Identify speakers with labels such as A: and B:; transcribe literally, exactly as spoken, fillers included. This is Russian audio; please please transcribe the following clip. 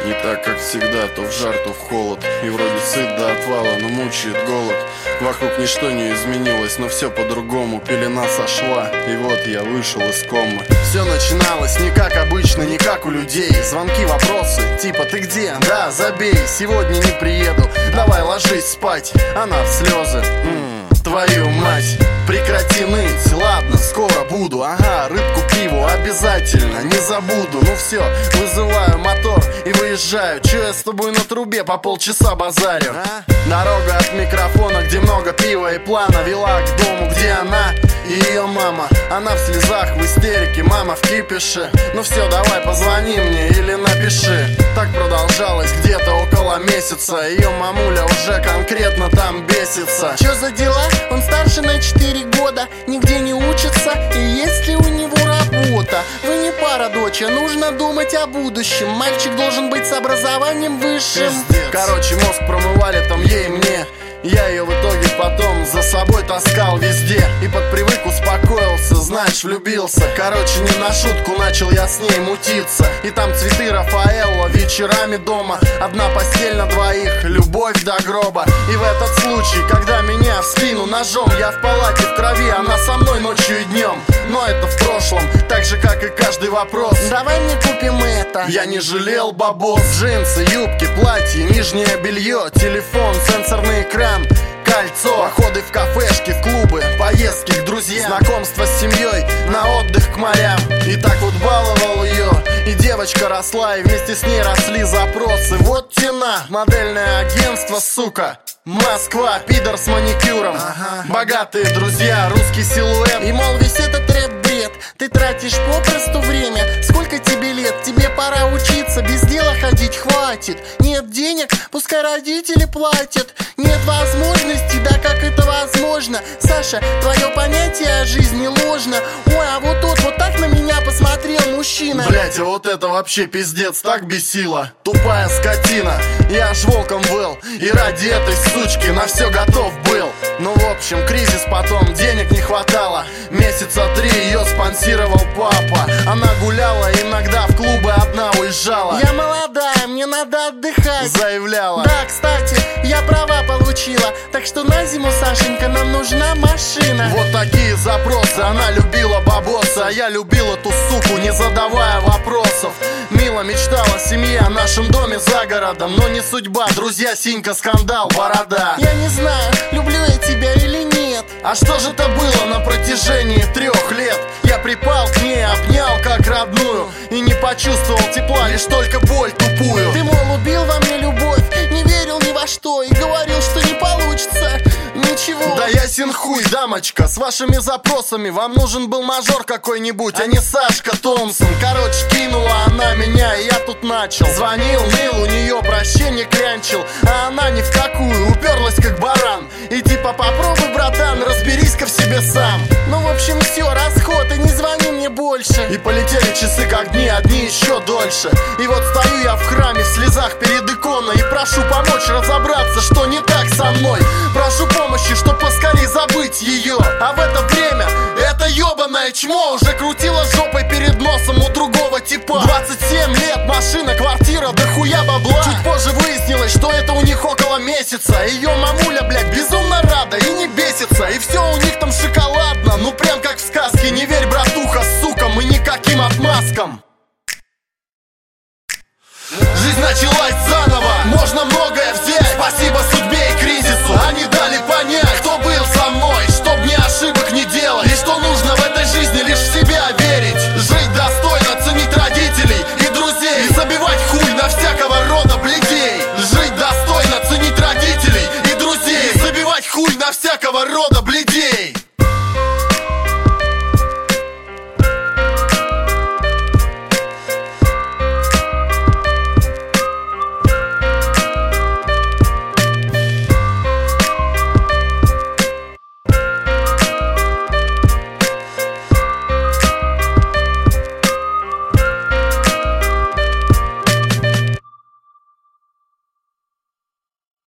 A: Не так, как всегда, то в жар, то в холод. И вроде сыт до отвала, но мучает голод. Вокруг ничто не изменилось, но все по-другому. Пелена сошла, и вот я вышел из комы. Все начиналось не как обычно, не как у людей. Звонки, вопросы, типа ты где? Да, забей, сегодня не приеду. Давай ложись спать, она в слезы. М-м, твою мать. Прекрати ныть, ладно, скоро буду. Ага, рыбку, пиву, обязательно, не забуду. Ну все, вызываю мотор и выезжаю. Че я с тобой на трубе по полчаса базарю? А? Дорога от микрофона, где много пива и плана, вела к дому, где она и ее мама. Она в слезах, в истерике, мама в кипише. Ну все, давай позвони мне или напиши. Так продолжалось где-то около месяца. Ее мамуля уже конкретно там бесится.
B: Че за дела? Он старше на четыре года, нигде не учится, и есть ли у него работа? Вы не пара, доча, нужно думать о будущем. Мальчик должен быть с образованием высшим.
A: Пиздец. Короче, мозг промывали там ей и мне. Я ее в итоге потом за собой таскал везде. И под привык успокоился, знаешь, влюбился. Короче, не на шутку начал я с ней мутиться. И там цветы Рафаэлло вечерами дома. Одна постель на двоих, любовь до гроба. И в этот случай, когда меня в спину ножом, я в палате в крови, она со мной ночью и днем. Но это в прошлом, так же как и каждый вопрос.
B: Давай мне купим это.
A: Я не жалел бабос. Джинсы, юбки, платье, нижнее белье, телефон, сенсорный экран, кольцо, походы в кафешки, в клубы, поездки к друзьям, знакомство с семьей, на отдых к морям. И так вот баловал ее, и девочка росла, и вместе с ней росли запросы. Вот тена, модельное агентство, сука, Москва, пидор с маникюром, ага. Богатые друзья, русский силуэт.
B: И мол, весь этот рэп-бред ты тратишь попросту время. Сколько тебе лет? Тебе пора учиться, без дела ходить хватит. Нет денег? Пускай родители платят. Нет возможности? Да как это возможно? Саша, твое понятие о жизни ложно. Ой, а вот тот вот так на меня посмотрел мужчина.
A: Блять, а вот это вообще пиздец, так бесило. Тупая скотина, я аж волком был. И ради этой сучки на все готов был. Ну в общем, кризис потом, денег не хватало. Месяца три ее спонсировал папа. Она гуляла, иногда в клубы одна уезжала.
B: Я молодая, мне надо отдыхать,
A: заявляла.
B: Да, кстати, я права получила. Так что на зиму, Сашенька, нам нужна машина.
A: Вот такие запросы, она любила бабоса, а я любил эту суку, не задавая вопросов. Мило мечтала о семье, о нашем доме за городом, но не судьба, друзья, синька, скандал, борода.
B: Я не знаю, люблю я тебя или нет.
A: А что же это было на протяжении трех лет? Я припал к ней, обнял как родную, и не почувствовал тепла, лишь только боль тупую.
B: Ты, мол, убил во мне любовь, не верил ни во что и говорил, что не получится ничего.
A: Да ясен хуй, дамочка, с вашими запросами вам нужен был мажор какой-нибудь, а не Сашка Томпсон. Короче, кинула она меня, и я тут начал. Звонил, ныл, у нее прощение клянчил, а она ни в какую, уперлась как баран. И типа попробуй, братан, разберись-ка в себе сам.
B: Ну в общем все, расход, и не звони мне больше.
A: И полетели часы как дни, одни еще дольше. И вот стою я в храме в слезах перед иконой и прошу помочь разобраться, что не так со мной. Прошу помощи, чтоб поскорей забыть ее. А в это время это ебаное чмо уже крутило жопой перед носом у другого типа. Двадцать семь лет, машина, квартира, да хуя бабла. Чуть позже выяснилось, что это у них около месяца. Ее мамуля, блядь, безумно рада и не бесится. И все у них там шоколадно, ну прям как в сказке. Не верь, братуха, сукам и никаким отмазкам. Жизнь началась